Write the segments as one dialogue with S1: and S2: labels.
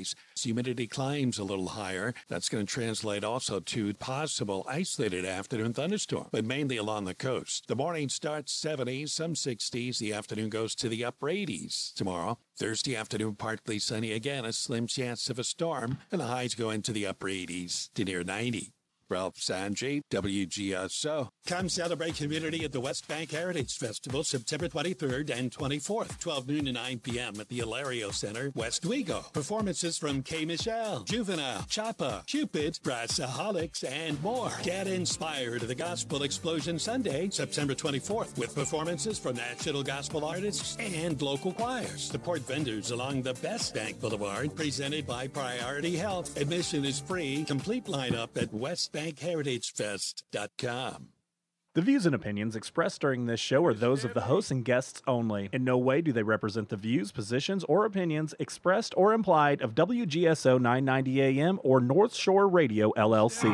S1: 70s. Humidity climbs a little higher. That's going to translate also to possible isolated afternoon thunderstorm, but mainly along the coast. The morning starts 70s, some 60s. The afternoon goes to the upper 80s tomorrow. Thursday afternoon, partly sunny again, a slim chance of a storm, and the highs go into the upper 80s to near 90. Ralph Sanji, WGSO. Come celebrate community at the West Bank Heritage Festival, September 23rd and 24th, 12 noon to 9 p.m. at the Hilario Center, West Wego. Performances from K. Michelle, Juvenile, Choppa, Cupid, Brassaholics, and more. Get inspired to the Gospel Explosion Sunday, September 24th, with performances from national gospel artists and local choirs. Support vendors along the Best Bank Boulevard, presented by Priority Health. Admission is free. Complete lineup at westbankheritagefest.com.
S2: The views and opinions expressed during this show are those of the hosts and guests only. In no way do they represent the views, positions, or opinions expressed or implied of WGSO 990 AM or North Shore Radio, LLC.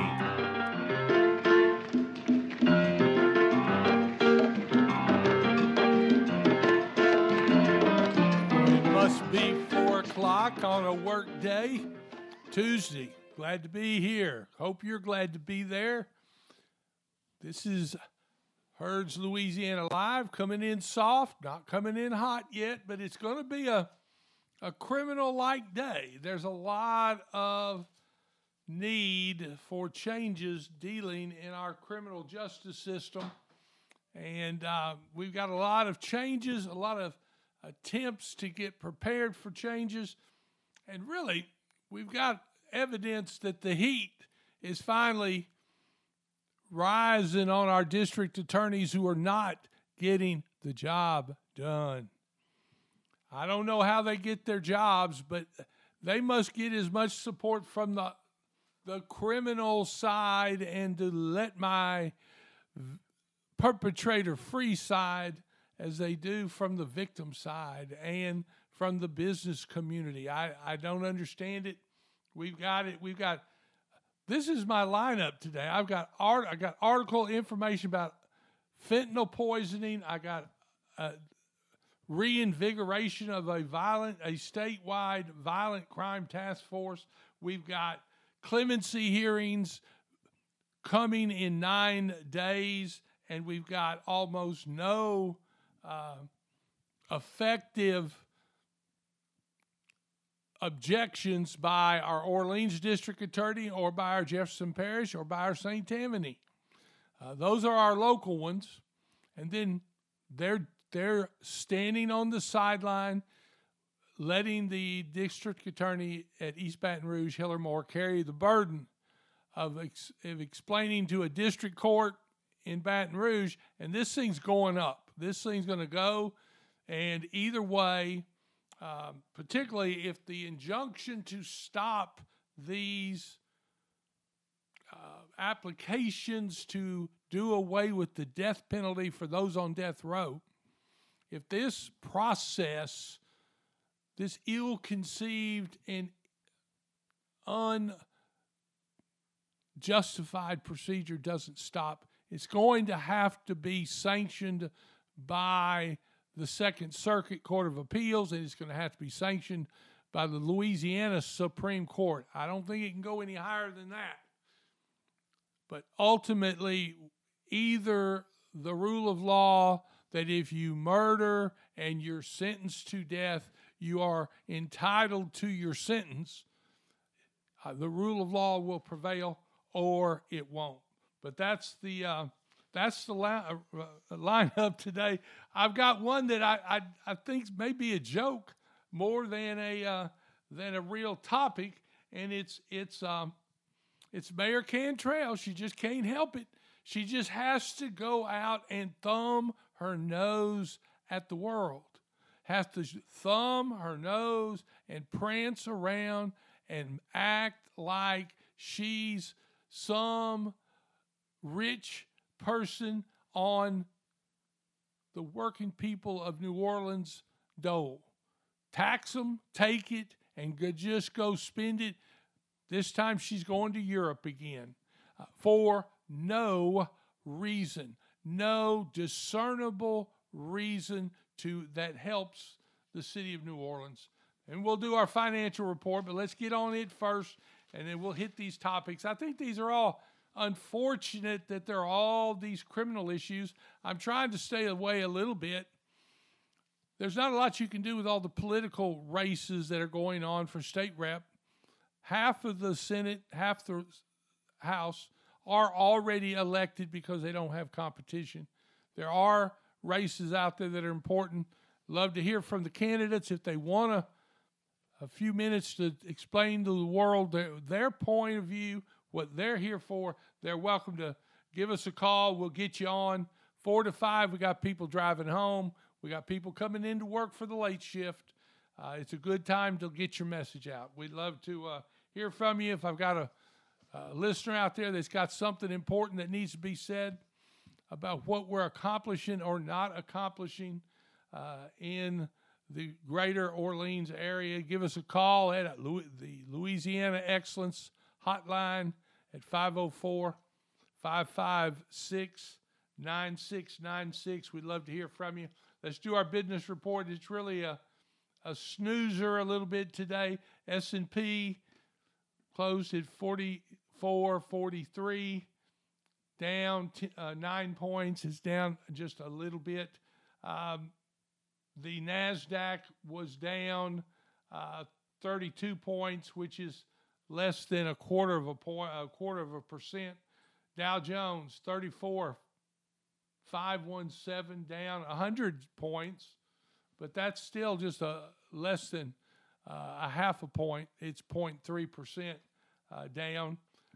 S3: It must be 4 o'clock on a work day, Tuesday. Glad to be here. Hope you're glad to be there. This is Herds Louisiana Live, coming in soft, not coming in hot yet, but it's going to be a criminal-like day. There's a lot of need for changes dealing in our criminal justice system, and we've got a lot of changes, a lot of attempts to get prepared for changes, and really, we've got evidence that the heat is finally rising on our district attorneys who are not getting the job done. I don't know how they get their jobs, but they must get as much support from the criminal side and to let my perpetrator free side as they do from the victim side and from the business community. I don't understand it. We've got it. This is my lineup today. I got article information about fentanyl poisoning. I got reinvigoration of a statewide violent crime task force. We've got clemency hearings coming in 9 days, and we've got almost no effective objections by our Orleans district attorney or by our Jefferson Parish or by our St. Tammany. Those are our local ones. And then they're standing on the sideline, letting the district attorney at East Baton Rouge, Hiller Moore, carry the burden of explaining to a district court in Baton Rouge, and this thing's going up. This thing's going to go, and either way, particularly if the injunction to stop these applications to do away with the death penalty for those on death row, if this process, this ill-conceived and unjustified procedure doesn't stop, it's going to have to be sanctioned by the Second Circuit Court of Appeals, and it's going to have to be sanctioned by the Louisiana Supreme Court. I don't think it can go any higher than that. But ultimately, either the rule of law that if you murder and you're sentenced to death, you are entitled to your sentence, the rule of law will prevail, or it won't. But that's the lineup today. I've got one that I think may be a joke more than a real topic, and it's Mayor Cantrell. She just can't help it. She just has to go out and thumb her nose at the world. Has to thumb her nose and prance around and act like she's some rich person on the working people of New Orleans' dole. Tax them, take it, and just go spend it. This time she's going to Europe again for no reason, no discernible reason that helps the city of New Orleans. and we'll do our financial report, but let's get on it first, and then we'll hit these topics. I think these are all unfortunate that there are all these criminal issues. I'm trying to stay away a little bit. There's not a lot you can do with all the political races that are going on for state rep. Half of the Senate, half the House are already elected because they don't have competition. There are races out there that are important. Love to hear from the candidates if they want a few minutes to explain to the world their point of view, what they're here for. They're welcome to give us a call. We'll get you on 4 to 5. We got people driving home. We got people coming into work for the late shift. It's a good time to get your message out. We'd love to hear from you. If I've got a listener out there that's got something important that needs to be said about what we're accomplishing or not accomplishing in the greater Orleans area, give us a call at the Louisiana Excellence Hotline at 504-556-9696. We'd love to hear from you. Let's do our business report. It's really a snoozer a little bit today. S&P closed at 44.43, down 9 points. It's down just a little bit. The NASDAQ was down 32 points, which is less than a quarter of a percent. Dow Jones 34,517, down 100 points, but that's still just less than a half a point. It's 0.3% down.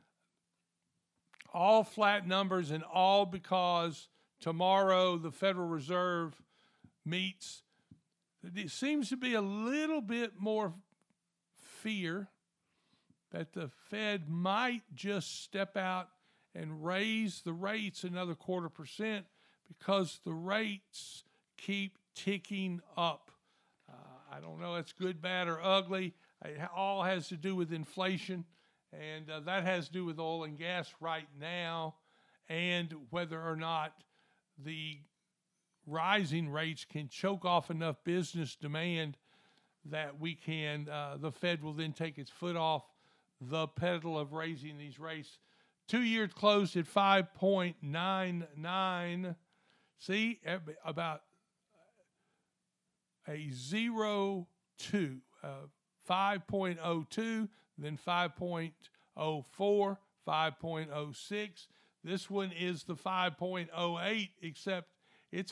S3: All flat numbers, and all because tomorrow the Federal Reserve meets. It seems to be a little bit more fear that the Fed might just step out and raise the rates another 0.25% because the rates keep ticking up. I don't know, it's good, bad, or ugly. It all has to do with inflation, and that has to do with oil and gas right now, and whether or not the rising rates can choke off enough business demand that we can, the Fed will then take its foot off the pedal of raising these rates. 2 years closed at 5.99. See, about a 0.2, 5.02, then 5.04, 5.06. This one is the 5.08, except it's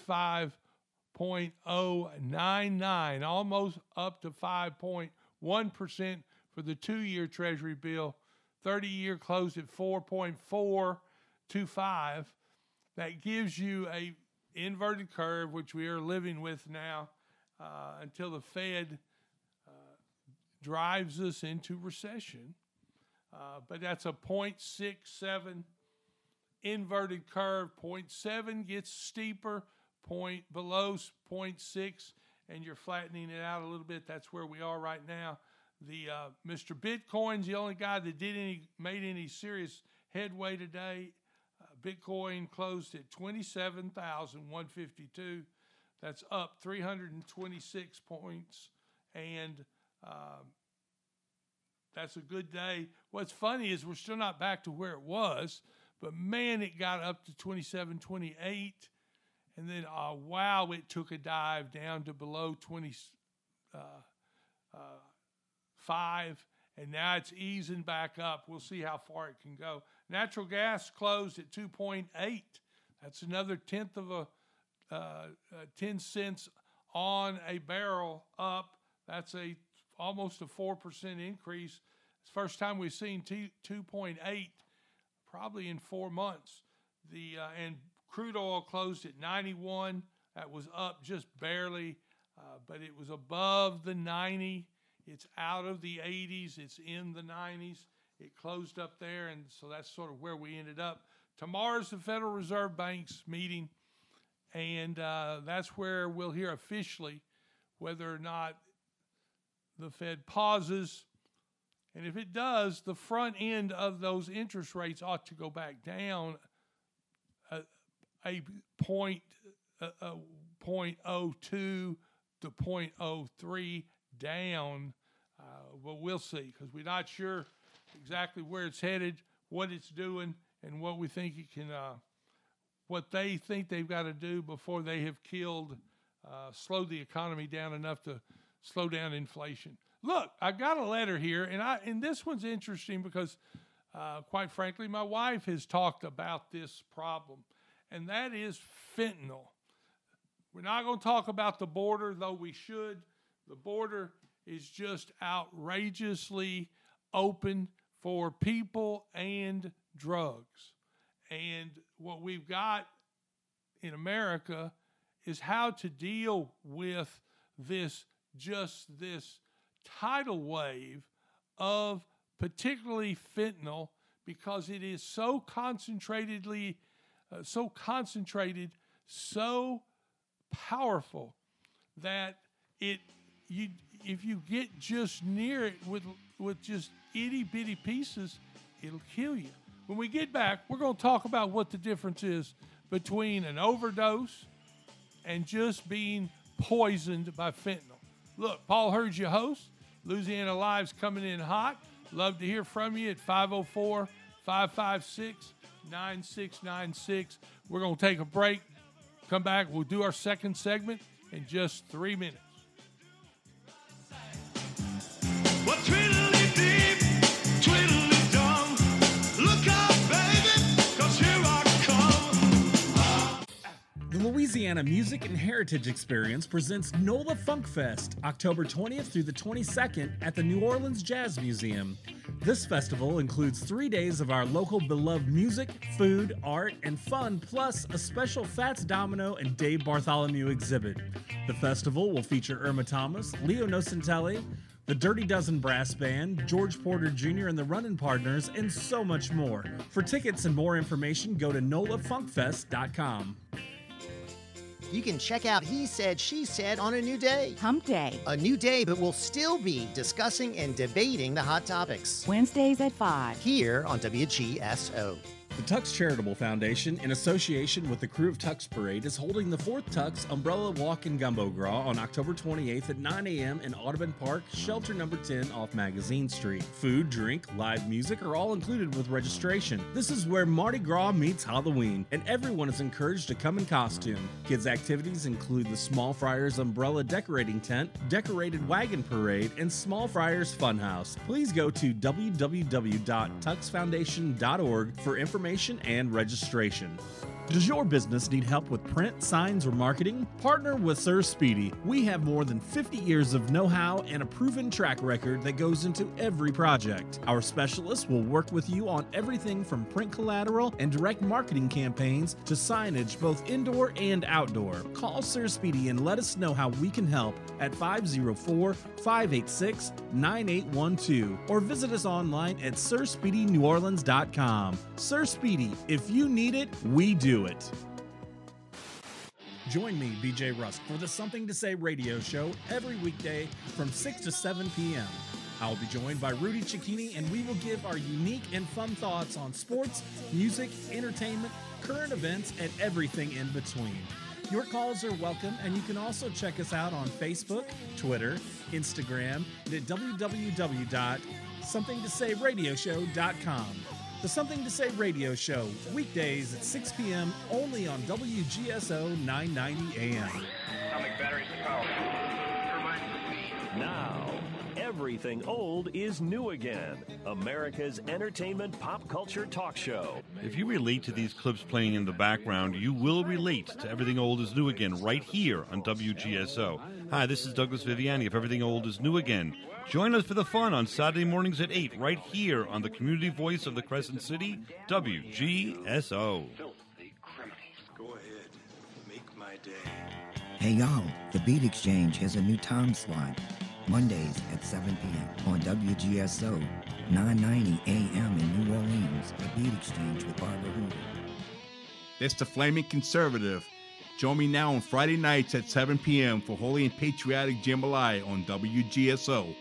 S3: 5.099, almost up to 5.1% for the 2-year Treasury bill. 30-year closed at 4.425. That gives you a inverted curve, which we are living with now until the Fed drives us into recession. But that's a 0.67 inverted curve. 0.7 gets steeper, below 0.6, and you're flattening it out a little bit. That's where we are right now. The Mr. Bitcoin's the only guy that made any serious headway today. Bitcoin closed at 27,152. That's up 326 points, and that's a good day. What's funny is we're still not back to where it was, but man, it got up to 27.28, and then wow, it took a dive down to below 25, and now it's easing back up. We'll see how far it can go. Natural gas closed at 2.8. That's another 10 cents on a barrel up. That's almost a 4% increase. It's the first time we've seen 2.8 probably in 4 months. And crude oil closed at 91. That was up just barely, but it was above the 90. It's out of the 80s. It's in the 90s. It closed up there, and so that's sort of where we ended up. Tomorrow's the Federal Reserve Bank's meeting, and that's where we'll hear officially whether or not the Fed pauses. And if it does, the front end of those interest rates ought to go back down a 0.02 to 0.03 down, but we'll see because we're not sure exactly where it's headed, what it's doing, and what we think it can, what they think they've got to do before they have slowed the economy down enough to slow down inflation. Look, I got a letter here, and this one's interesting because, quite frankly, my wife has talked about this problem, and that is fentanyl. We're not going to talk about the border, though we should. The border is just outrageously open for people and drugs. And what we've got in America is how to deal with this tidal wave of particularly fentanyl, because it is so concentrated, so powerful that if you get just near it with just itty bitty pieces, it'll kill you. When we get back, we're going to talk about what the difference is between an overdose and just being poisoned by fentanyl. Look, Paul Hurd, your host. Louisiana Live's coming in hot. Love to hear from you at 504-556-9696. We're going to take a break. Come back. We'll do our second segment in just 3 minutes.
S4: Well, twiddly deep, twiddly dumb. Look out, baby, 'cause here I come.
S2: The Louisiana Music and Heritage Experience presents NOLA Funk Fest, October 20th through the 22nd at the New Orleans Jazz Museum. This festival includes 3 days of our local beloved music, food, art, and fun, plus a special Fats Domino and Dave Bartholomew exhibit. The festival will feature Irma Thomas, Leo Nocentelli, the Dirty Dozen Brass Band, George Porter Jr. and the Runnin' Partners, and so much more. For tickets and more information, go to nolafunkfest.com.
S5: You can check out He Said, She Said on a new day.
S6: Hump Day.
S5: A new day, but we'll still be discussing and debating the hot topics.
S6: Wednesdays at 5.
S5: Here on WGSO.
S2: The Tux Charitable Foundation, in association with the crew of Tux Parade, is holding the 4th Tux Umbrella Walk and Gumbo Gras on October 28th at 9 a.m. in Audubon Park, shelter number 10 off Magazine Street. Food, drink, live music are all included with registration. This is where Mardi Gras meets Halloween, and everyone is encouraged to come in costume. Kids' activities include the Small Friars Umbrella Decorating Tent, Decorated Wagon Parade, and Small Friars Funhouse. Please go to www.tuxfoundation.org for information and registration. Does your business need help with print, signs, or marketing? Partner with Sir Speedy. We have more than 50 years of know-how and a proven track record that goes into every project. Our specialists will work with you on everything from print collateral and direct marketing campaigns to signage, both indoor and outdoor. Call Sir Speedy and let us know how we can help at 504-586-9812 or visit us online at SirSpeedyNewOrleans.com. Sir Speedy, if you need it, we do it. Join me, BJ Rusk, for the Something to Say radio show every weekday from 6 to 7 p.m. I'll be joined by Rudy Cicchini, and we will give our unique and fun thoughts on sports, music, entertainment, current events, and everything in between. Your calls are welcome, and you can also check us out on Facebook, Twitter, Instagram, and at www.somethingtosayradioshow.com. The Something to Say radio show, weekdays at 6 p.m. only on WGSO 990 AM.
S7: Atomic batteries to power.
S8: Now, everything old is new again. America's entertainment pop culture talk show.
S9: If you relate to these clips playing in the background, you will relate to Everything Old is New Again right here on WGSO. Hi, this is Douglas Viviani of Everything Old is New Again. Join us for the fun on Saturday mornings at 8 right here on the community voice of the Crescent City, WGSO.
S7: Filthy criminals.
S4: Go ahead. Make my day.
S10: Hey y'all, the Beat Exchange has a new time slot. Mondays at 7 p.m. on WGSO, 990 a.m. in New Orleans. The Beat Exchange with Barbara Hoover.
S11: It's the Flaming Conservative. Join me now on Friday nights at 7 p.m. for Holy and Patriotic Jambalaya on WGSO.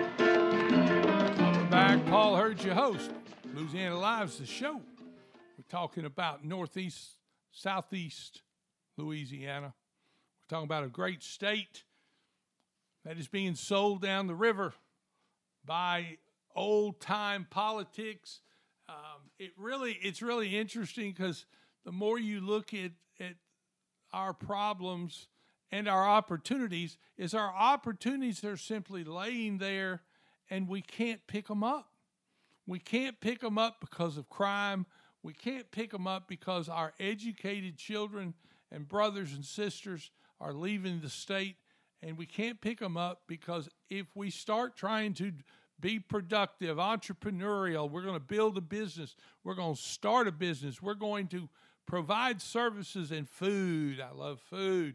S3: Welcome back. Paul Hurd, your host. Louisiana Live's the show. We're talking about northeast, southeast Louisiana. We're talking about a great state that is being sold down the river by old-time politics. It's really interesting because the more you look at our problems and our opportunities, our opportunities are simply laying there and we can't pick them up. We can't pick them up because of crime. We can't pick them up because our educated children and brothers and sisters are leaving the state. And we can't pick them up because if we start trying to be productive, entrepreneurial, we're going to build a business, we're going to start a business, we're going to provide services and food. I love food.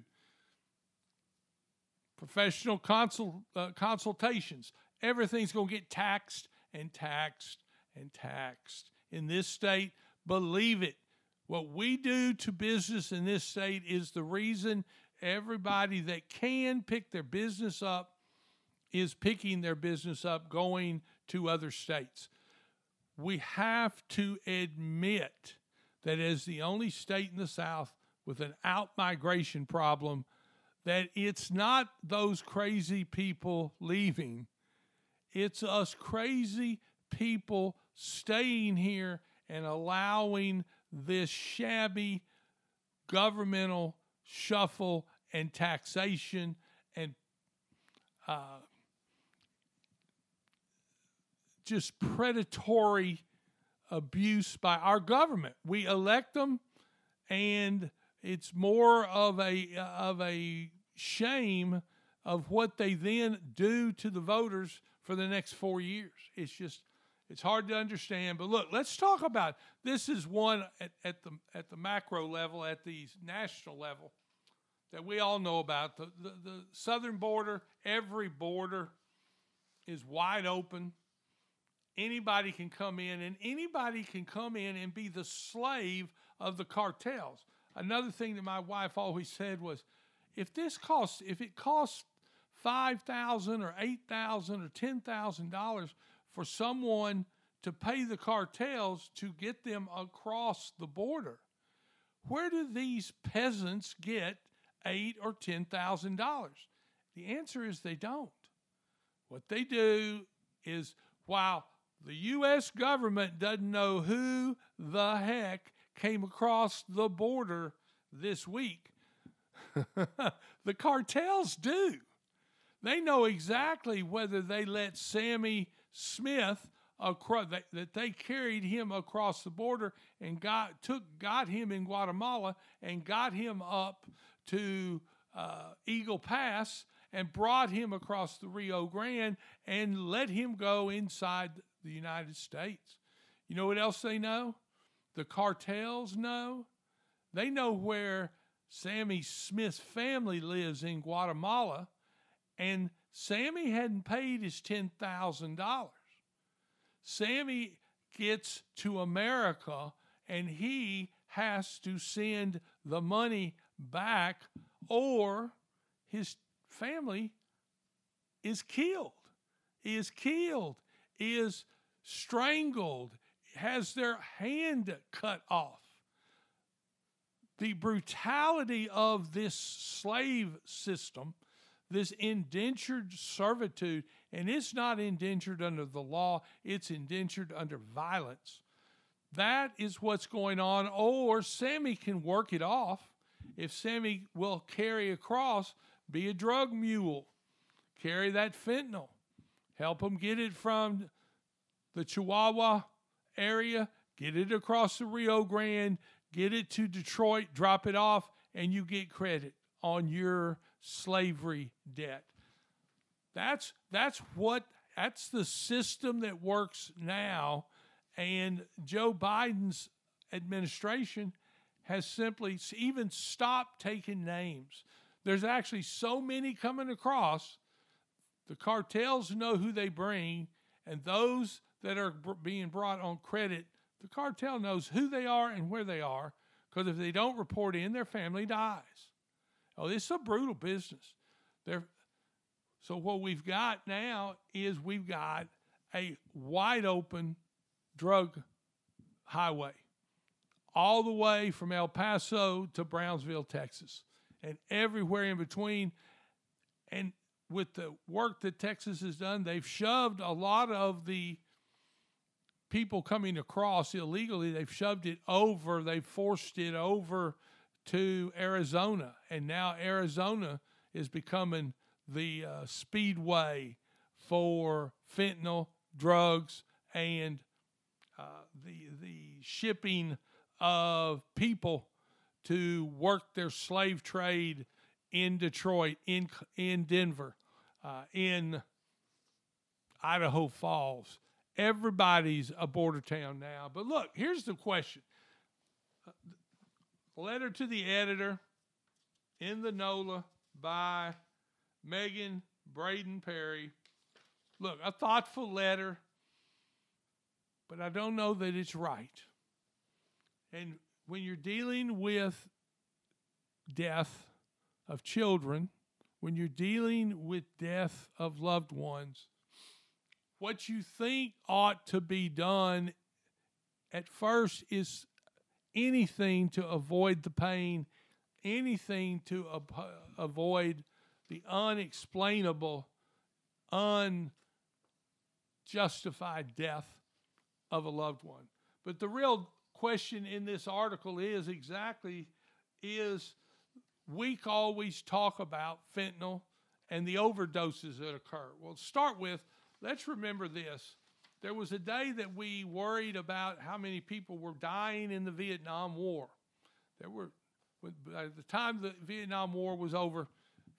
S3: Professional consultations. Everything's going to get taxed and taxed and taxed. In this state, believe it, what we do to business in this state is the reason everybody that can pick their business up is picking their business up going to other states. We have to admit that as the only state in the South with an out-migration problem, that it's not those crazy people leaving. It's us crazy people staying here and allowing this shabby governmental shuffle and taxation and just predatory abuse by our government. We elect them, and it's more of a shame of what they then do to the voters for the next 4 years. It's hard to understand. But look, let's talk about this. Is one at the macro level, at the national level, that we all know about. The southern border, every border is wide open. Anybody can come in, and anybody can come in and be the slave of the cartels. Another thing that my wife always said was, if it costs $5,000 or $8,000 or $10,000 for someone to pay the cartels to get them across the border, where do these peasants get $8,000 or $10,000? The answer is they don't. What they do is, while the U.S. government doesn't know who the heck came across the border this week, the cartels do. They know exactly whether they let Sammy Smith that they carried him across the border and got him in Guatemala and got him up to Eagle Pass and brought him across the Rio Grande and let him go inside the United States. You know what else they know? The cartels know. They know where Sammy Smith's family lives in Guatemala, and Sammy hadn't paid his $10,000. Sammy gets to America, and he has to send the money back, or his family is killed, is strangled, has their hand cut off. The brutality of this slave system, this indentured servitude, and it's not indentured under the law, it's indentured under violence. That is what's going on. Or Sammy can work it off. If Sammy will carry across, be a drug mule, carry that fentanyl, help them get it from the Chihuahua area, get it across the Rio Grande, get it to Detroit, drop it off, and you get credit on your slavery debt. That's the system that works now, and Joe Biden's administration has simply even stopped taking names. There's actually so many coming across. The cartels know who they bring, and those that are being brought on credit, the cartel knows who they are and where they are, because if they don't report in, their family dies. Oh, this is a brutal business. So what we've got now is we've got a wide open drug highway all the way from El Paso to Brownsville, Texas, and everywhere in between. And with the work that Texas has done, they've shoved a lot of the people coming across illegally, they've shoved it over, they've forced it over to Arizona. And now Arizona is becoming the speedway for fentanyl, drugs, and the shipping of people to work their slave trade in Detroit, in Denver, in Idaho Falls. Everybody's a border town now. But look, here's the question. Letter to the editor in the NOLA by Megan Braden Perry. Look, a thoughtful letter, but I don't know that it's right. And when you're dealing with death of children, when you're dealing with death of loved ones, what you think ought to be done at first is anything to avoid the pain, anything to avoid the unexplainable, unjustified death of a loved one. But the real question in this article is we always talk about fentanyl and the overdoses that occur. Well, to start with, let's remember this. There was a day that we worried about how many people were dying in the Vietnam War. By the time the Vietnam War was over,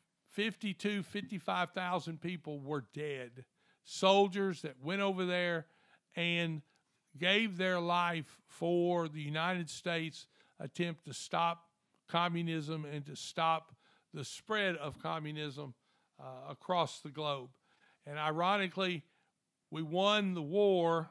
S3: 55,000 people were dead. Soldiers that went over there and gave their life for the United States attempt to stop communism and to stop the spread of communism across the globe. And ironically, we won the war,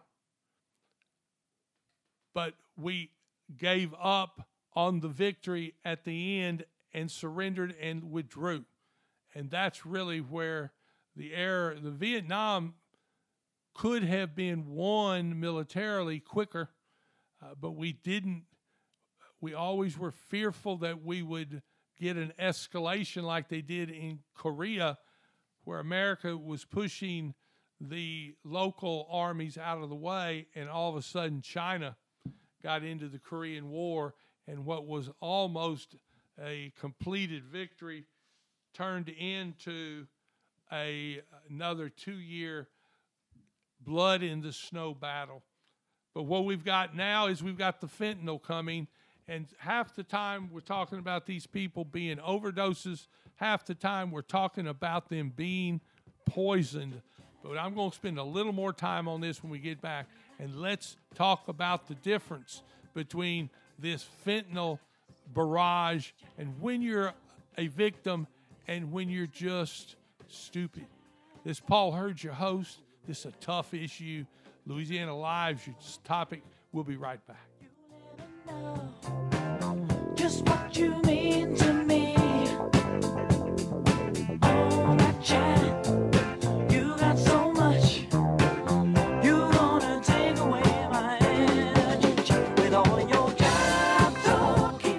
S3: but we gave up on the victory at the end and surrendered and withdrew. And that's really where the Vietnam could have been won militarily quicker, but we didn't. We always were fearful that we would get an escalation like they did in Korea, where America was pushing the local armies out of the way, and all of a sudden China got into the Korean War, and what was almost a completed victory turned into another 2-year blood in the snow battle. But what we've got now is we've got the fentanyl coming, and half the time we're talking about these people being overdoses, half the time we're talking about them being poisoned. But I'm going to spend a little more time on this when we get back, and let's talk about the difference between this fentanyl barrage and when you're a victim and when you're just stupid. This is Paul Hurd, your host. This is a tough issue. Louisiana Live's your topic. We'll be right back.
S6: Just what you mean to me. All that chat, you got so much. You gonna take away my energy with all your job talking.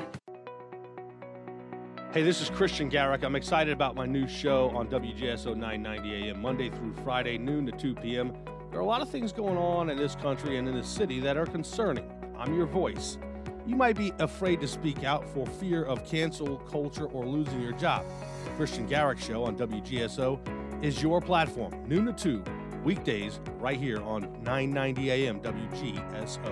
S12: Hey, this is Christian Garrick. I'm excited about my new show on WGSO 990 AM, Monday through Friday, noon to 2 p.m. There are a lot of things going on in this country and in this city that are concerning. I'm your voice. You might be afraid to speak out for fear of cancel culture or losing your job. Christian Garrick Show on WGSO is your platform, noon to 2, weekdays, right here on 990 AM WGSO.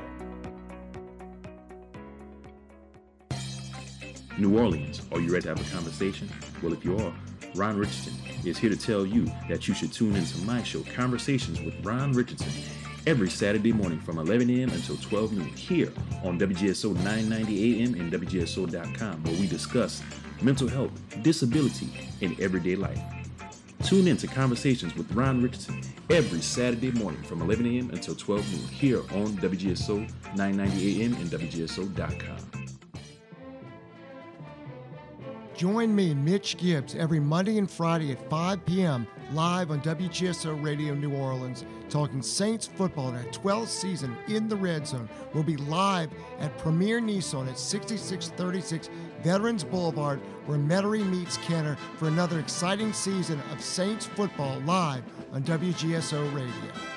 S13: New Orleans, are you ready to have a conversation? Well, if you are, Ron Richardson is here to tell you that you should tune into my show, Conversations with Ron Richardson, every Saturday morning from 11 a.m. until 12 noon here on WGSO 990 AM and WGSO.com, where we discuss mental health, disability, and everyday life. Tune in to Conversations with Ron Richardson every Saturday morning from 11 a.m. until 12 noon here on WGSO 990 AM and WGSO.com.
S14: Join me, Mitch Gibbs, every Monday and Friday at 5 p.m. live on WGSO Radio New Orleans, talking Saints football in our 12th season in the Red Zone. We'll be live at Premier Nissan at 6636 Veterans Boulevard, where Metairie meets Kenner, for another exciting season of Saints football live on WGSO Radio.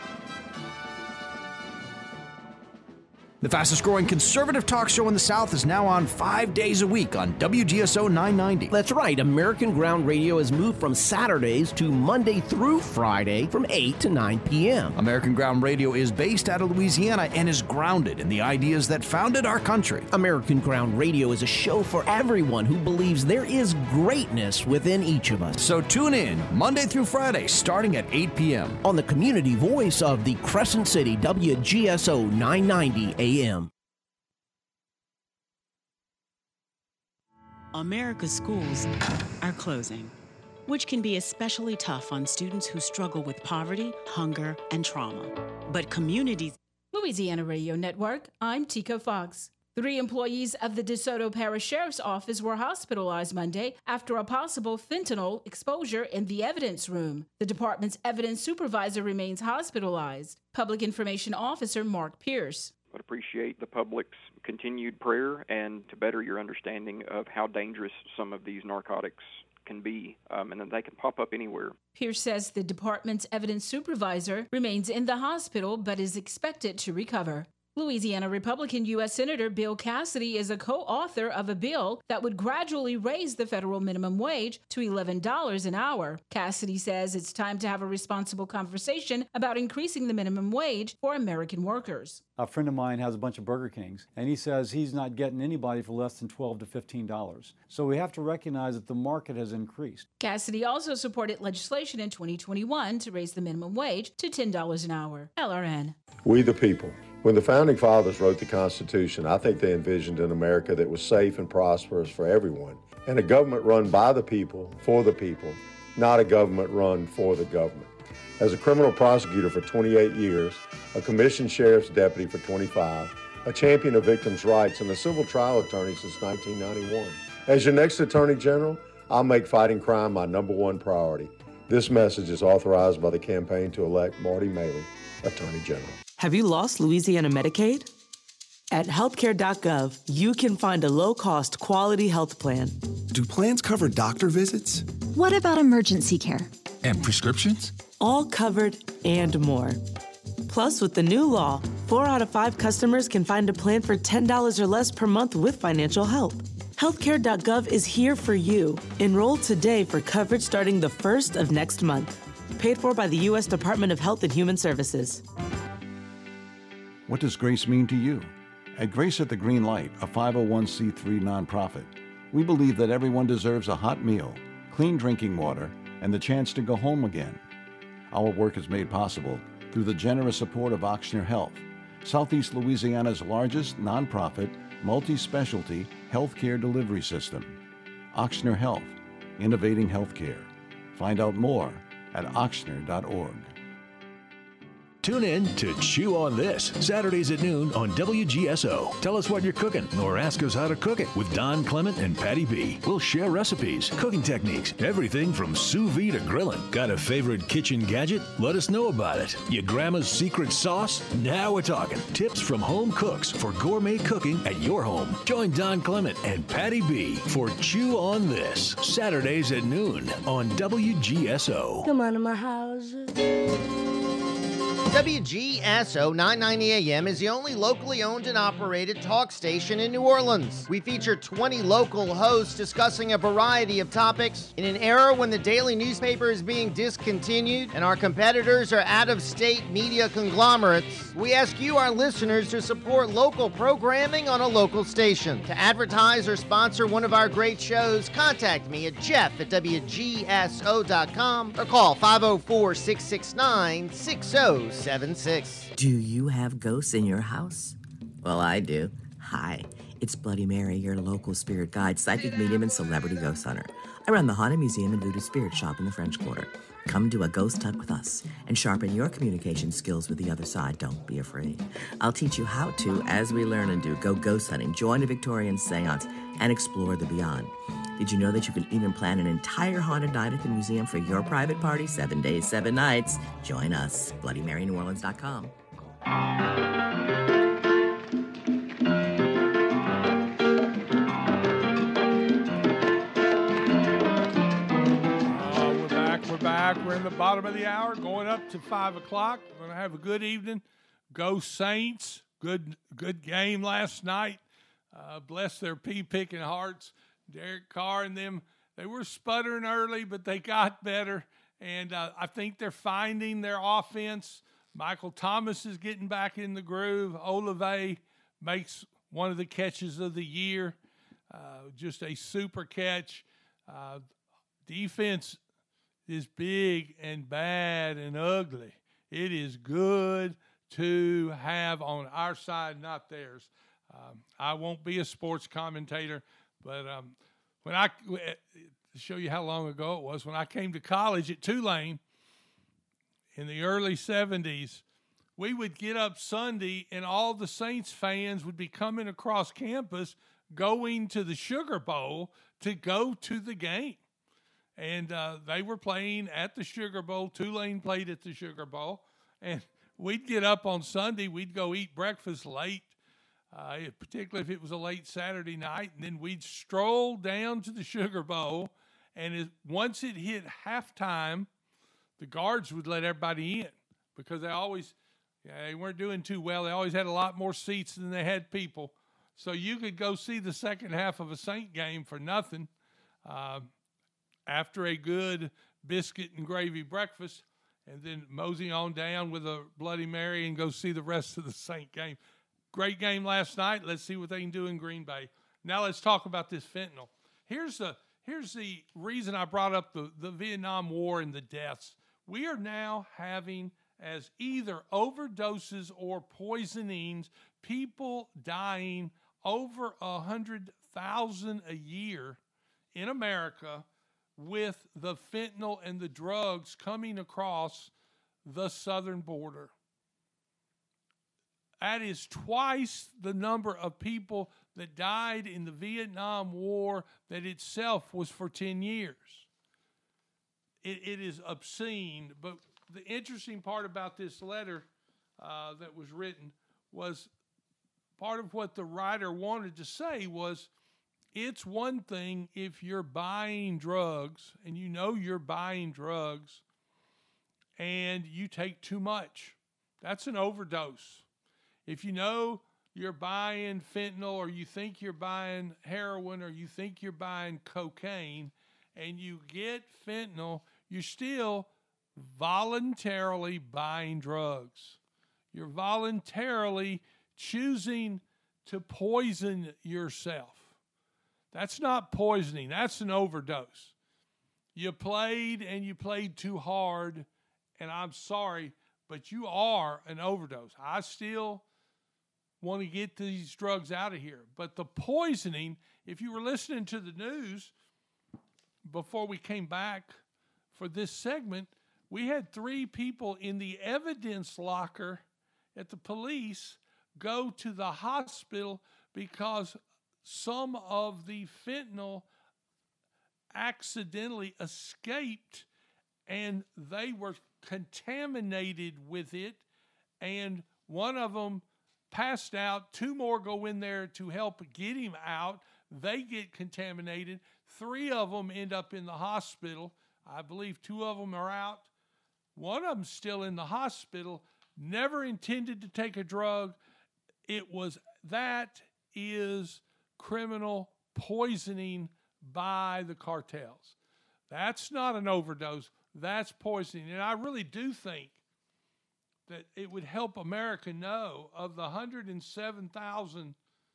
S15: The fastest growing conservative talk show in the South is now on 5 days a week on WGSO 990.
S16: That's right. American Ground Radio has moved from Saturdays to Monday through Friday from 8 to 9 p.m.
S15: American Ground Radio is based out of Louisiana and is grounded in the ideas that founded our country.
S16: American Ground Radio is a show for everyone who believes there is greatness within each of us.
S15: So tune in Monday through Friday starting at 8 p.m.
S16: on the community voice of the Crescent City, WGSO 990 AM.
S17: America's schools are closing, which can be especially tough on students who struggle with poverty, hunger, and trauma. But communities...
S18: Louisiana Radio Network, I'm Tico Fox. 3 employees of the DeSoto Parish Sheriff's Office were hospitalized Monday after a possible fentanyl exposure in the evidence room. The department's evidence supervisor remains hospitalized. Public Information Officer Mark Pierce.
S19: I'd appreciate the public's continued prayer and to better your understanding of how dangerous some of these narcotics can be, and that they can pop up anywhere.
S18: Pierce says the department's evidence supervisor remains in the hospital but is expected to recover. Louisiana Republican U.S. Senator Bill Cassidy is a co-author of a bill that would gradually raise the federal minimum wage to $11 an hour. Cassidy says it's time to have a responsible conversation about increasing the minimum wage for American workers.
S20: A friend of mine has a bunch of Burger Kings, and he says he's not getting anybody for less than $12 to $15. So we have to recognize that the market has increased.
S18: Cassidy also supported legislation in 2021 to raise the minimum wage to $10 an hour. LRN.
S21: We the people. When the Founding Fathers wrote the Constitution, I think they envisioned an America that was safe and prosperous for everyone, and a government run by the people, for the people, not a government run for the government. As a criminal prosecutor for 28 years, a commissioned sheriff's deputy for 25, a champion of victims' rights, and a civil trial attorney since 1991. As your next Attorney General, I'll make fighting crime my #1 priority. This message is authorized by the campaign to elect Marty Maley, Attorney General.
S22: Have you lost Louisiana Medicaid? At healthcare.gov, you can find a low-cost, quality health plan.
S23: Do plans cover doctor visits?
S24: What about emergency care?
S23: And prescriptions?
S22: All covered and more. Plus, with the new law, 4 out of 5 customers can find a plan for $10 or less per month with financial help. Healthcare.gov is here for you. Enroll today for coverage starting the 1st of next month. Paid for by the U.S. Department of Health and Human Services.
S25: What does Grace mean to you? At Grace at the Green Light, a 501c3 nonprofit, we believe that everyone deserves a hot meal, clean drinking water, and the chance to go home again. Our work is made possible through the generous support of Ochsner Health, Southeast Louisiana's largest nonprofit, multi-specialty healthcare delivery system. Ochsner Health, innovating healthcare. Find out more at ochsner.org.
S26: Tune in to Chew on This, Saturdays at noon on WGSO. Tell us what you're cooking or ask us how to cook it with Don Clement and Patty B. We'll share recipes, cooking techniques, everything from sous vide to grilling. Got a favorite kitchen gadget? Let us know about it. Your grandma's secret sauce? Now we're talking. Tips from home cooks for gourmet cooking at your home. Join Don Clement and Patty B for Chew on This, Saturdays at noon on WGSO.
S27: Come on to my house.
S5: WGSO 990 AM is the only locally owned and operated talk station in New Orleans. We feature 20 local hosts discussing a variety of topics. In an era when the daily newspaper is being discontinued and our competitors are out-of-state media conglomerates, we ask you, our listeners, to support local programming on a local station. To advertise or sponsor one of our great shows, contact me at jeff@wgso.com or call 504-669-6076.
S28: Do you have ghosts in your house? Well, I do. Hi, it's Bloody Mary, your local spirit guide, psychic medium, and celebrity ghost hunter. I run the Haunted Museum and Voodoo Spirit Shop in the French Quarter. Come do a ghost hunt with us and sharpen your communication skills with the other side. Don't be afraid. I'll teach you how to as we learn and do. Go ghost hunting, join a Victorian seance, and explore the beyond. Did you know that you can even plan an entire haunted night at the museum for your private party 7 days, 7 nights? Join us, BloodyMaryNewOrleans.com.
S3: We're in the bottom of the hour, going up to 5 o'clock. We're going to have a good evening. Go Saints. Good game last night. Bless their pea-picking hearts. Derek Carr and them, they were sputtering early, but they got better. And I think they're finding their offense. Michael Thomas is getting back in the groove. Olave makes one of the catches of the year. Just a super catch. Defense is big and bad and ugly. It is good to have on our side, not theirs. I won't be a sports commentator, but to show you how long ago it was, when I came to college at Tulane in the early 70s, we would get up Sunday and all the Saints fans would be coming across campus going to the Sugar Bowl to go to the game. And they were playing at the Sugar Bowl. Tulane played at the Sugar Bowl. And we'd get up on Sunday. We'd go eat breakfast late, particularly if it was a late Saturday night. And then we'd stroll down to the Sugar Bowl. And once it hit halftime, the guards would let everybody in because they weren't doing too well. They always had a lot more seats than they had people. So you could go see the second half of a Saint game for nothing. After a good biscuit and gravy breakfast, and then mosey on down with a Bloody Mary and go see the rest of the Saint game. Great game last night. Let's see what they can do in Green Bay. Now let's talk about this fentanyl. Here's the reason I brought up the Vietnam War and the deaths. We are now having as either overdoses or poisonings, people dying over 100,000 a year in America with the fentanyl and the drugs coming across the southern border. That is twice the number of people that died in the Vietnam War that itself was for 10 years. It is obscene, but the interesting part about this letter that was written was part of what the writer wanted to say was, it's one thing if you're buying drugs and you know you're buying drugs and you take too much. That's an overdose. If you know you're buying fentanyl or you think you're buying heroin or you think you're buying cocaine and you get fentanyl, you're still voluntarily buying drugs. You're voluntarily choosing to poison yourself. That's not poisoning. That's an overdose. You played and you played too hard, and I'm sorry, but you are an overdose. I still want to get these drugs out of here. But the poisoning, if you were listening to the news before we came back for this segment, we had 3 people in the evidence locker at the police go to the hospital because some of the fentanyl accidentally escaped and they were contaminated with it, and one of them passed out. 2 more go in there to help get him out. They get contaminated. 3 of them end up in the hospital. I believe 2 of them are out. One of them's still in the hospital, never intended to take a drug. That is criminal poisoning by the cartels. That's not an overdose. That's poisoning. And I really do think that it would help America know of the 107,000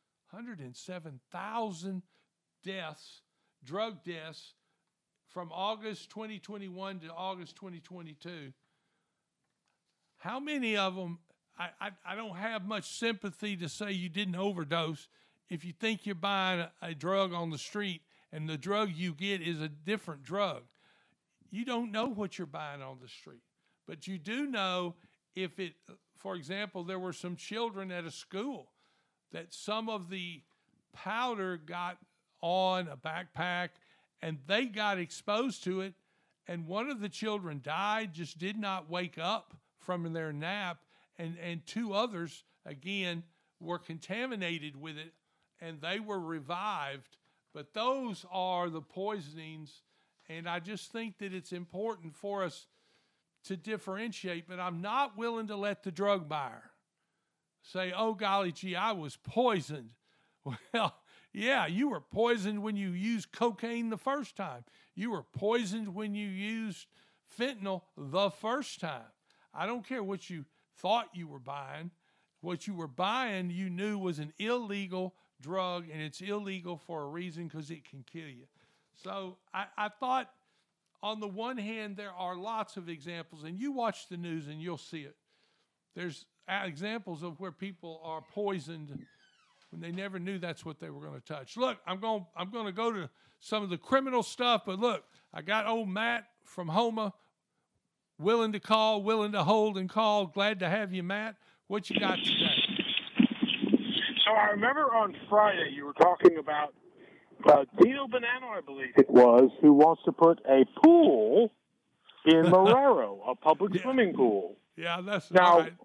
S3: deaths, drug deaths, from August 2021 to August 2022. How many of them, I don't have much sympathy to say you didn't overdose if you think you're buying a drug on the street and the drug you get is a different drug. You don't know what you're buying on the street. But you do know if it, for example, there were some children at a school that some of the powder got on a backpack and they got exposed to it. And one of the children died, just did not wake up from their nap. And two others, again, were contaminated with it, and they were revived. But those are the poisonings, and I just think that it's important for us to differentiate. But I'm not willing to let the drug buyer say, oh, golly gee, I was poisoned. Well, yeah, you were poisoned when you used cocaine the first time. You were poisoned when you used fentanyl the first time. I don't care what you thought you were buying. What you were buying, you knew was an illegal drug, and it's illegal for a reason, because it can kill you. So I thought, on the one hand, there are lots of examples, and you watch the news and you'll see it. There's examples of where people are poisoned when they never knew that's what they were going to touch. Look, I'm going to go to some of the criminal stuff, but look, I got old Matt from Houma, willing to call, willing to hold and call. Glad to have you, Matt. What you got today?
S1: So I remember on Friday you were talking about Dino Banano, I believe it was, who wants to put a pool in Marrero, a public swimming pool.
S3: Yeah, that's
S1: now,
S3: right.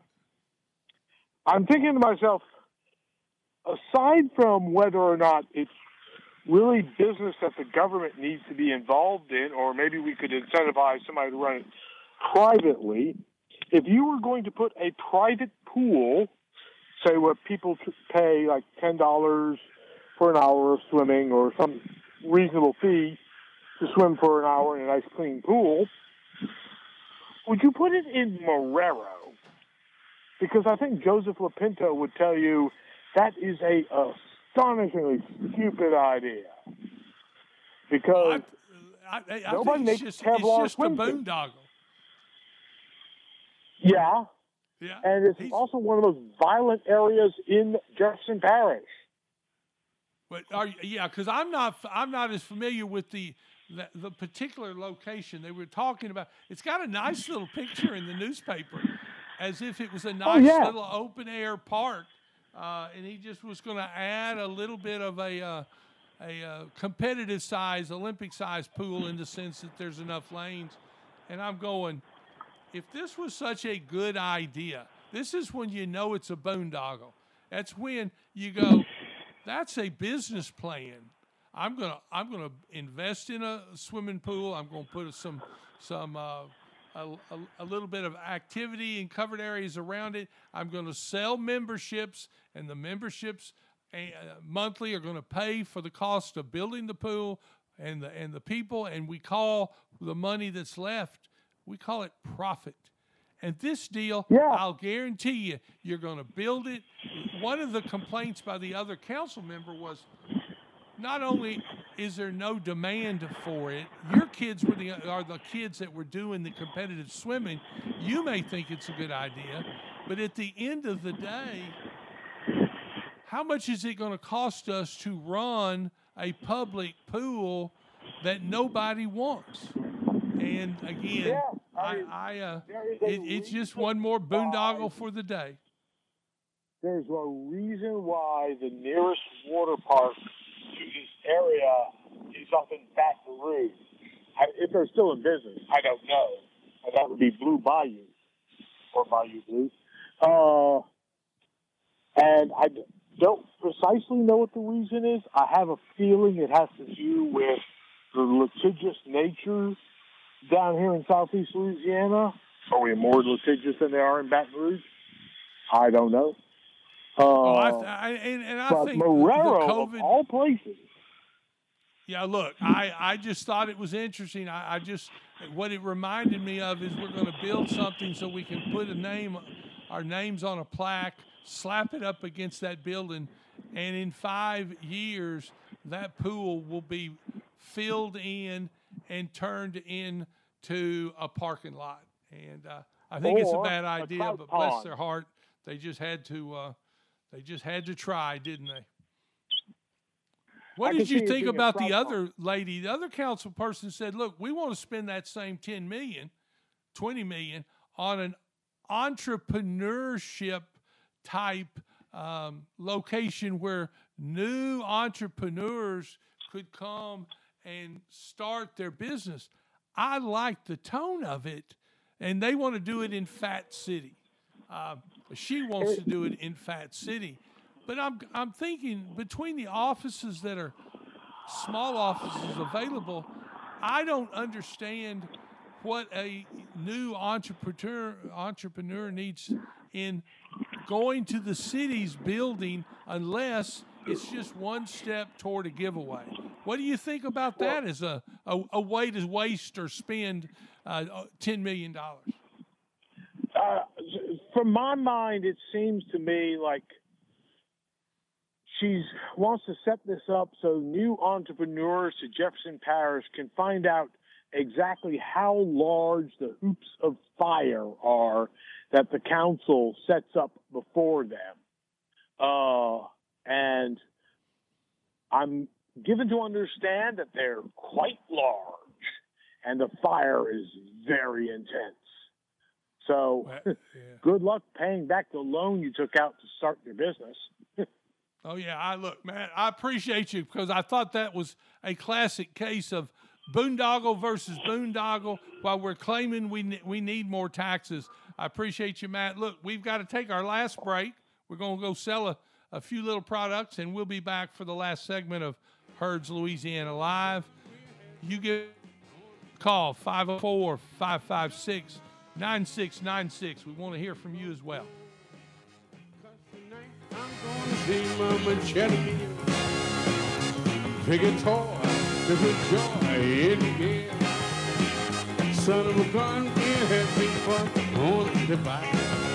S1: I'm thinking to myself, aside from whether or not it's really business that the government needs to be involved in, or maybe we could incentivize somebody to run it privately, if you were going to put a private pool, say what people pay like $10 for an hour of swimming or some reasonable fee to swim for an hour in a nice clean pool, would you put it in Marrero? Because I think Joseph Lapinto would tell you that is a astonishingly stupid idea. Because
S3: I
S1: nobody
S3: think
S1: makes
S3: it's
S1: Kevlar
S3: just a
S1: swimsuits.
S3: boondoggle.
S1: Yeah.
S3: Yeah.
S1: And it's also one of those violent areas in Jefferson Parish.
S3: But because I'm not as familiar with the particular location they were talking about. It's got a nice little picture in the newspaper, as if it was a nice little open air park, and he just was going to add a little bit of a competitive size, Olympic size pool, in the sense that there's enough lanes. And I'm going, if this was such a good idea, this is when you know it's a boondoggle. That's when you go, that's a business plan. I'm gonna invest in a swimming pool. I'm gonna put a little bit of activity in covered areas around it. I'm gonna sell memberships, and the memberships monthly are gonna pay for the cost of building the pool and the people. And we call the money that's left, we call it profit. And this deal, I'll guarantee you, you're going to build it. One of the complaints by the other council member was, not only is there no demand for it, your kids are the kids that were doing the competitive swimming. You may think it's a good idea, but at the end of the day, how much is it going to cost us to run a public pool that nobody wants? And again, it's just one more boondoggle for the day.
S1: There's a reason why the nearest water park to this area is up in Baton Rouge. If they're still in business, I don't know. And that would be Blue Bayou or Bayou Blue. And I don't precisely know what the reason is. I have a feeling it has to do with the litigious nature down here in southeast Louisiana. Are we more litigious than they are in Baton Rouge? I don't know.
S3: I
S1: but
S3: think
S1: Marrero,
S3: COVID,
S1: of all places.
S3: Yeah, look, I just thought it was interesting. I just, what it reminded me of is we're going to build something so we can put our names on a plaque, slap it up against that building, and in 5 years, that pool will be filled in and turned into a parking lot. And I think it's a bad idea, but bless their heart, they just had to try, didn't they? What did you think about the other lady? The other council person said, look, we want to spend that same $10 million, $20 million on an entrepreneurship type location where new entrepreneurs could come and start their business. I like the tone of it, and they want to do it in Fat City. She wants to do it in Fat City. But I'm thinking between the offices that are small offices available, I don't understand what a new entrepreneur needs in going to the city's building unless it's just one step toward a giveaway. What do you think about that as a way to waste or spend $10 million?
S1: From my mind, it seems to me like she wants to set this up so new entrepreneurs to Jefferson Parish can find out exactly how large the hoops of fire are that the council sets up before them. And I'm given to understand that they're quite large and the fire is very intense. So good luck paying back the loan you took out to start your business.
S3: Oh, yeah. Look, man, I appreciate you because I thought that was a classic case of boondoggle versus boondoggle while we're claiming we need more taxes. I appreciate you, Matt. Look, we've got to take our last break. We're going to go sell a few little products, and we'll be back for the last segment of Herds Louisiana Live. You give a call, 504-556-9696. We want to hear from you as well.
S2: I'm gonna see my machete, the guitar, there's a joy in the air. Son of a gun, it has been fun on the bike.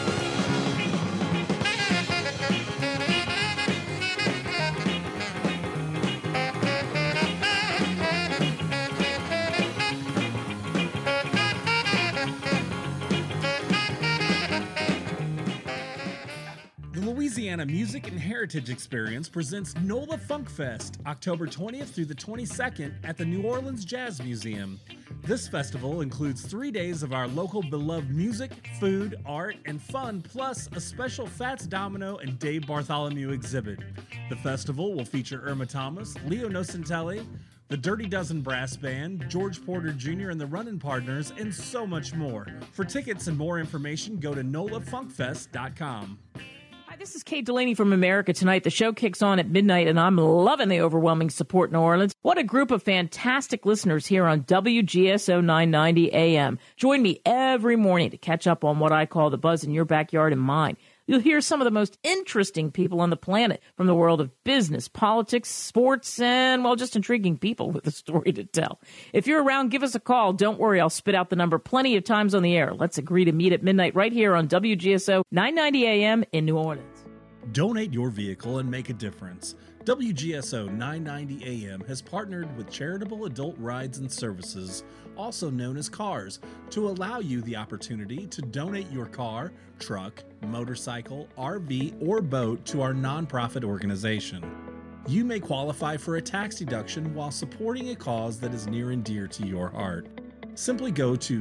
S4: Louisiana Music and Heritage Experience presents NOLA Funk Fest, October 20th through the 22nd at the New Orleans Jazz Museum. This festival includes 3 days of our local beloved music, food, art, and fun, plus a special Fats Domino and Dave Bartholomew exhibit. The festival will feature Irma Thomas, Leo Nocentelli, the Dirty Dozen Brass Band, George Porter Jr. and the Runnin' Partners, and so much more. For tickets and more information, go to nolafunkfest.com.
S7: Hi, this is Kate Delaney from America Tonight. The show kicks on at midnight, and I'm loving the overwhelming support in New Orleans. What a group of fantastic listeners here on WGSO 990 AM. Join me every morning to catch up on what I call the buzz in your backyard and mine. You'll hear some of the most interesting people on the planet from the world of business, politics, sports, and, well, just intriguing people with a story to tell. If you're around, give us a call. Don't worry, I'll spit out the number plenty of times on the air. Let's agree to meet at midnight right here on WGSO 990 AM in New Orleans.
S4: Donate your vehicle and make a difference. WGSO 990 AM has partnered with Charitable Adult Rides and Services, also known as CARS, to allow you the opportunity to donate your car, truck, motorcycle, RV, or boat to our nonprofit organization. You may qualify for a tax deduction while supporting a cause that is near and dear to your heart. Simply go to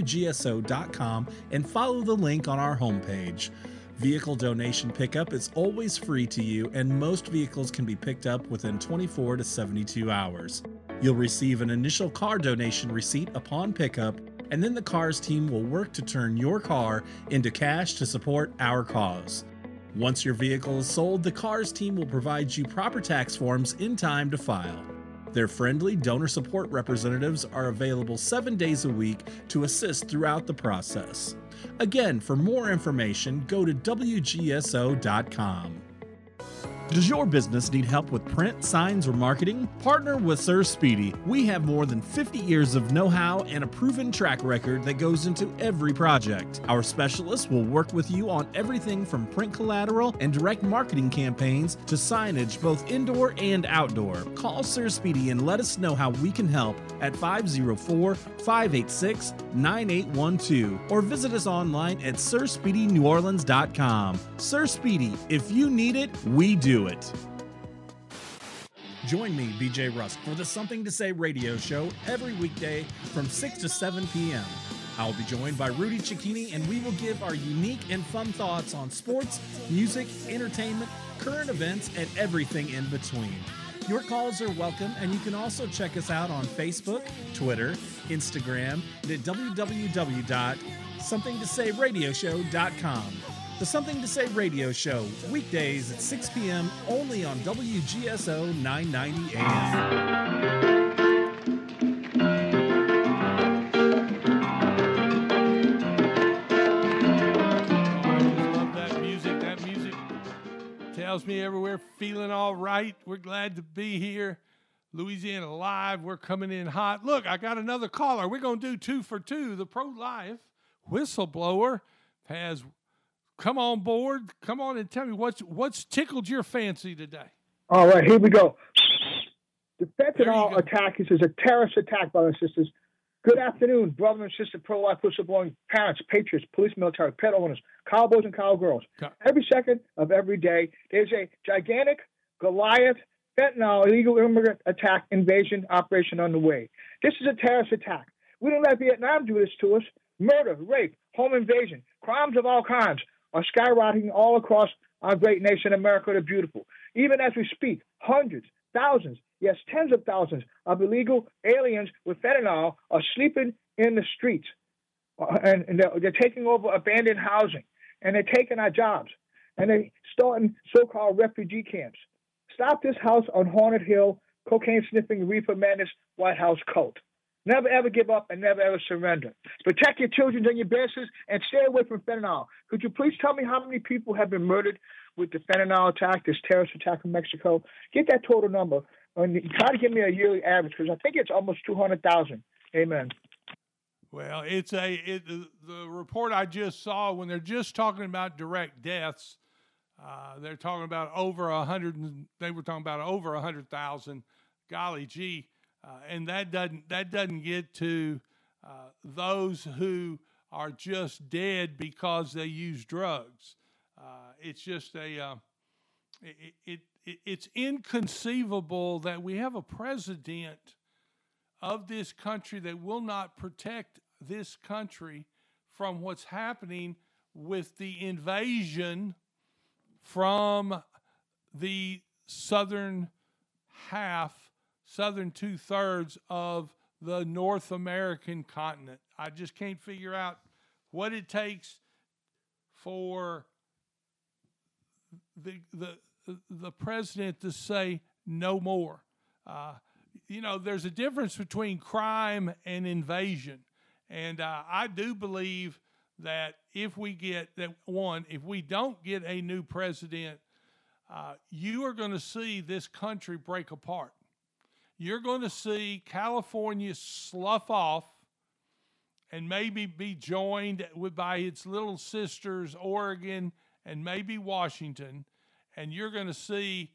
S4: WGSO.com and follow the link on our homepage. Vehicle donation pickup is always free to you, and most vehicles can be picked up within 24 to 72 hours. You'll receive an initial car donation receipt upon pickup, and then the CARS team will work to turn your car into cash to support our cause. Once your vehicle is sold, the CARS team will provide you proper tax forms in time to file. Their friendly donor support representatives are available 7 days a week to assist throughout the process. Again, for more information, go to WGSO.com. Does your business need help with print, signs, or marketing? Partner with Sir Speedy. We have more than 50 years of know-how and a proven track record that goes into every project. Our specialists will work with you on everything from print collateral and direct marketing campaigns to signage, both indoor and outdoor. Call Sir Speedy and let us know how we can help at 504-586-9812 or visit us online at SirSpeedyNewOrleans.com. Sir Speedy, if you need it, we do it. Join me, BJ Rusk, for the Something to Say radio show every weekday from 6 to 7 p.m. I will be joined by Rudy Cicchini, and we will give our unique and fun thoughts on sports, music, entertainment, current events, and everything in between. Your calls are welcome, and you can also check us out on Facebook, Twitter, Instagram, and at www.somethingtosayradioshow.com. The Something to Say Radio Show, weekdays at 6 p.m. only on WGSO 990 AM.
S3: Tells me everywhere, feeling all right. We're glad to be here. Louisiana Live, we're coming in hot. Look, I got another caller. We're going to do 2 for 2. The pro-life whistleblower has come on board. Come on and tell me what's tickled your fancy today.
S6: All right, here we go. The fentanyl attack is a terrorist attack, brothers and sisters. Good afternoon, brother and sister, pro-life whistleblowing parents, patriots, police, military, pet owners, cowboys and cowgirls. Every second of every day, there's a gigantic Goliath fentanyl illegal immigrant attack invasion operation on the way. This is a terrorist attack. We don't let Vietnam do this to us. Murder, rape, home invasion, crimes of all kinds are skyrocketing all across our great nation, America the Beautiful. Even as we speak, hundreds, thousands, yes, tens of thousands of illegal aliens with fentanyl are sleeping in the streets. And they're taking over abandoned housing. And they're taking our jobs. And they're starting so-called refugee camps. Stop this house on Haunted Hill, cocaine-sniffing, reefer madness, White House cult. Never, ever give up and never, ever surrender. Protect your children and your businesses and stay away from fentanyl. Could you please tell me how many people have been murdered with the fentanyl attack, this terrorist attack in Mexico? Get that total number. And try to give me a yearly average, because I think it's almost 200,000. Amen.
S3: Well, the report I just saw, when they're just talking about direct deaths, they're talking about over 100. They were talking about over 100,000. Golly gee, and that doesn't get to those who are just dead because they use drugs. It's just it's inconceivable that we have a president of this country that will not protect this country from what's happening with the invasion from the southern 2/3 of the North American continent. I just can't figure out what it takes for the president to say no more. There's a difference between crime and invasion. And I do believe that if we don't get a new president, you are going to see this country break apart. You're going to see California slough off and maybe be joined by its little sisters, Oregon and maybe Washington. And you're going to see,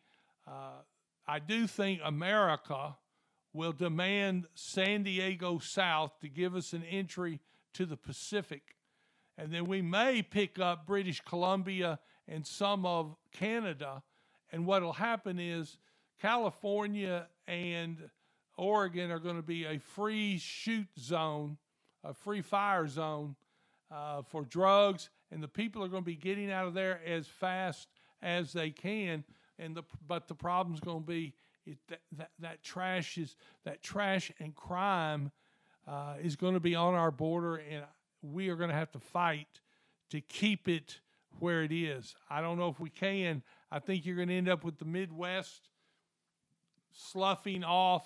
S3: I do think America will demand San Diego South to give us an entry to the Pacific. And then we may pick up British Columbia and some of Canada. And what will happen is California and Oregon are going to be a free shoot zone, a free fire zone for drugs. And the people are going to be getting out of there as fast as they can. But the problem's going to be that trash and crime is going to be on our border, and we are going to have to fight to keep it where it is. I don't know if we can. I think you're going to end up with the Midwest sloughing off,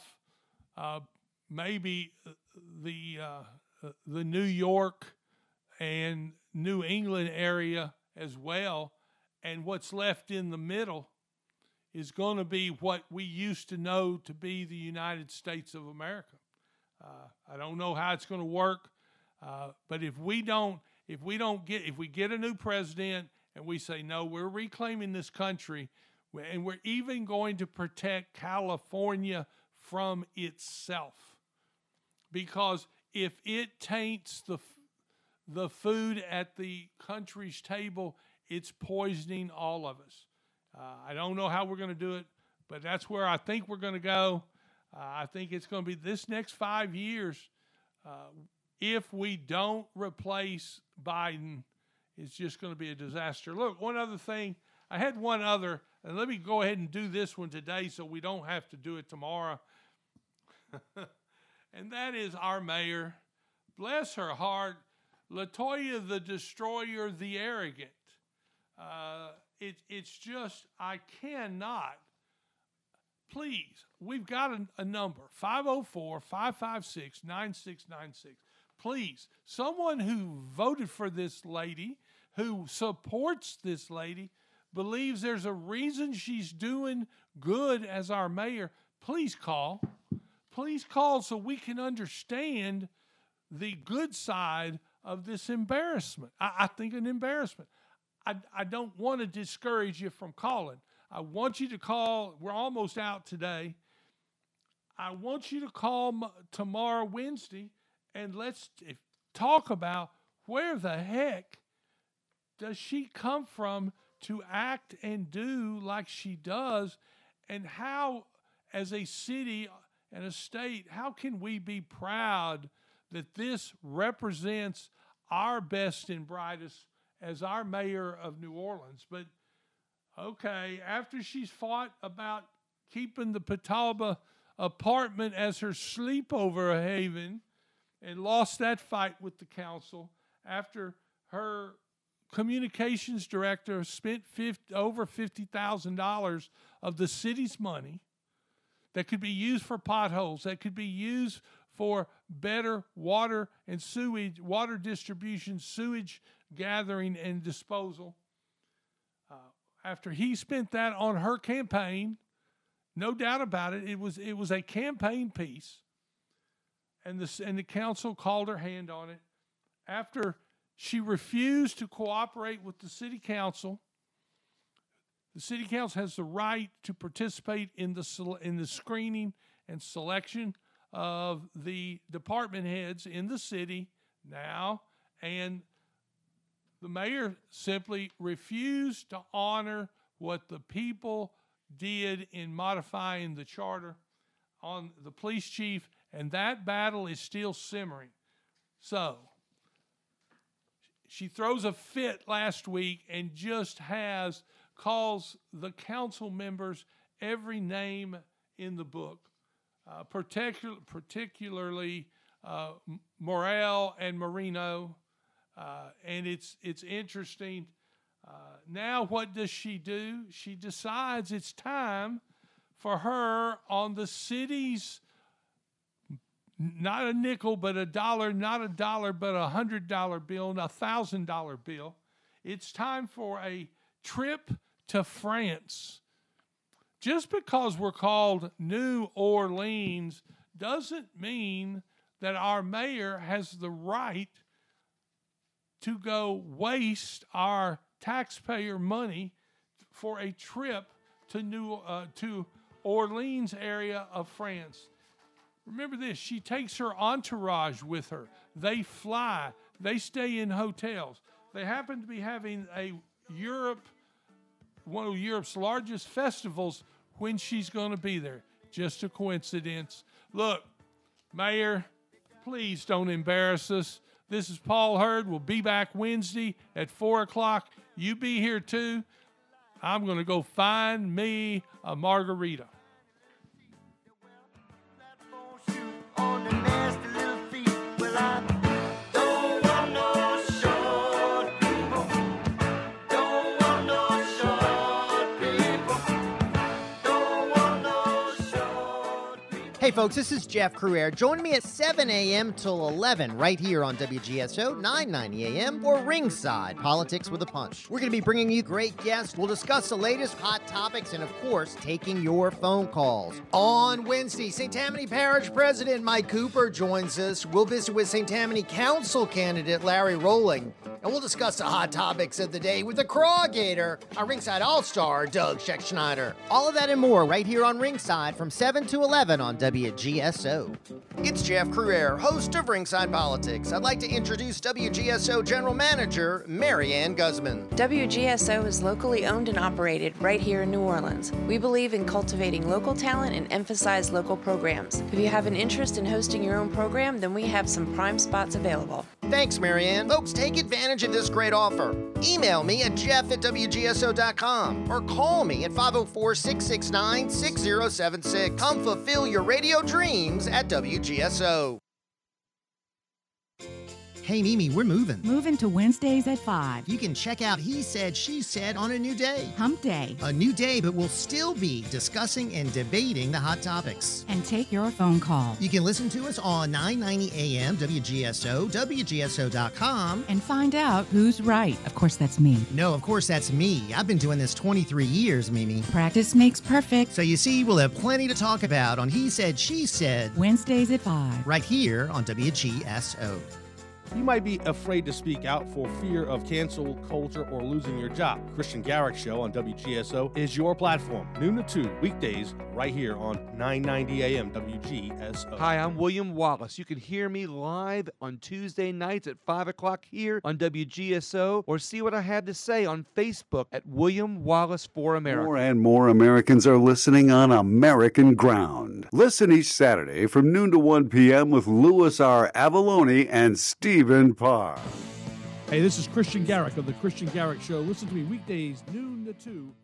S3: maybe the New York and New England area as well, and what's left in the middle is going to be what we used to know to be the United States of America. I don't know how it's going to work, but if we get a new president and we say, no, we're reclaiming this country, and we're even going to protect California from itself, because if it taints the food at the country's table, it's poisoning all of us. I don't know how we're going to do it, but that's where I think we're going to go. I think it's going to be this next 5 years. If we don't replace Biden, it's just going to be a disaster. Look, one other thing I had one other, and let me go ahead and do this one today so we don't have to do it tomorrow. And that is our mayor, bless her heart, LaToya the Destroyer, the Arrogant. It's just, I cannot. Please, we've got a number, 504-556-9696. Please, someone who voted for this lady, who supports this lady, believes there's a reason she's doing good as our mayor, please call. Please call so we can understand the good side of this embarrassment. I think an embarrassment. I don't want to discourage you from calling. I want you to call. We're almost out today. I want you to call tomorrow, Wednesday, and let's talk about where the heck does she come from to act and do like she does, and how, as a city and a state, how can we be proud that this represents our best and brightest as our mayor of New Orleans? But okay, after she's fought about keeping the Patalba apartment as her sleepover haven and lost that fight with the council, after her communications director spent over $50,000 of the city's money that could be used for potholes, that could be used for better water and sewage, water distribution, sewage gathering and disposal. After he spent that on her campaign, no doubt about it, it was a campaign piece, and the council called her hand on it. After she refused to cooperate with the city council has the right to participate in the screening and selection of the department heads in the city now, and the mayor simply refused to honor what the people did in modifying the charter on the police chief, and that battle is still simmering. So she throws a fit last week and just calls the council members every name in the book, particularly Morrell and Marino. And it's interesting. Now what does she do? She decides it's time for her on the city's, not a nickel, but a dollar, not a dollar, but $100 bill, and $1,000 bill. It's time for a trip to France. Just because we're called New Orleans doesn't mean that our mayor has the right to go waste our taxpayer money for a trip to Orleans area of France. Remember this, she takes her entourage with her. They fly, they stay in hotels. They happen to be having one of Europe's largest festivals when she's going to be there. Just a coincidence. Look, Mayor, please don't embarrass us. This is Paul Hurd. We'll be back Wednesday at 4 o'clock. You be here too. I'm going to go find me a margarita.
S5: Hey folks, this is Jeff Crouere. Join me at 7 a.m. till 11 right here on WGSO 990 a.m. or Ringside Politics with a Punch. We're going to be bringing you great guests. We'll discuss the latest hot topics and, of course, taking your phone calls. On Wednesday, St. Tammany Parish President Mike Cooper joins us. We'll visit with St. Tammany Council candidate Larry Rowling, and we'll discuss the hot topics of the day with the Crawgator, our Ringside All-Star Doug Scheckschneider. All of that and more right here on Ringside from 7 to 11 on WGSO. It's Jeff Crouere, host of Ringside Politics. I'd like to introduce WGSO General Manager Marianne Guzman.
S8: WGSO is locally owned and operated right here in New Orleans. We believe in cultivating local talent and emphasize local programs. If you have an interest in hosting your own program, then we have some prime spots available.
S5: Thanks, Marianne. Folks, take advantage of this great offer. Email me at jeff@wgso.com or call me at 504-669-6076. Come fulfill your radio dreams at WGSO.
S9: Hey, Mimi, we're moving.
S10: Moving to Wednesdays at 5.
S9: You can check out He Said, She Said on a new day.
S10: Hump Day.
S9: A new day, but we'll still be discussing and debating the hot topics.
S10: And take your phone call.
S9: You can listen to us on 990 AM WGSO, WGSO.com.
S10: And find out who's right. Of course, that's me.
S9: No, of course, that's me. I've been doing this 23 years, Mimi.
S10: Practice makes perfect.
S9: So you see, we'll have plenty to talk about on He Said, She Said.
S10: Wednesdays at 5.
S9: Right here on WGSO.
S11: You might be afraid to speak out for fear of cancel culture or losing your job. Christian Garrick Show on WGSO is your platform. Noon to 2, weekdays, right here on 990 AM WGSO.
S12: Hi, I'm William Wallace. You can hear me live on Tuesday nights at 5 o'clock here on WGSO, or see what I had to say on Facebook at William Wallace for America.
S13: More and more Americans are listening on American Ground. Listen each Saturday from noon to 1 p.m. with Louis R. Avalone and Stephen Parr.
S11: Hey, this is Christian Garrick of The Christian Garrick Show. Listen to me weekdays, noon to 2.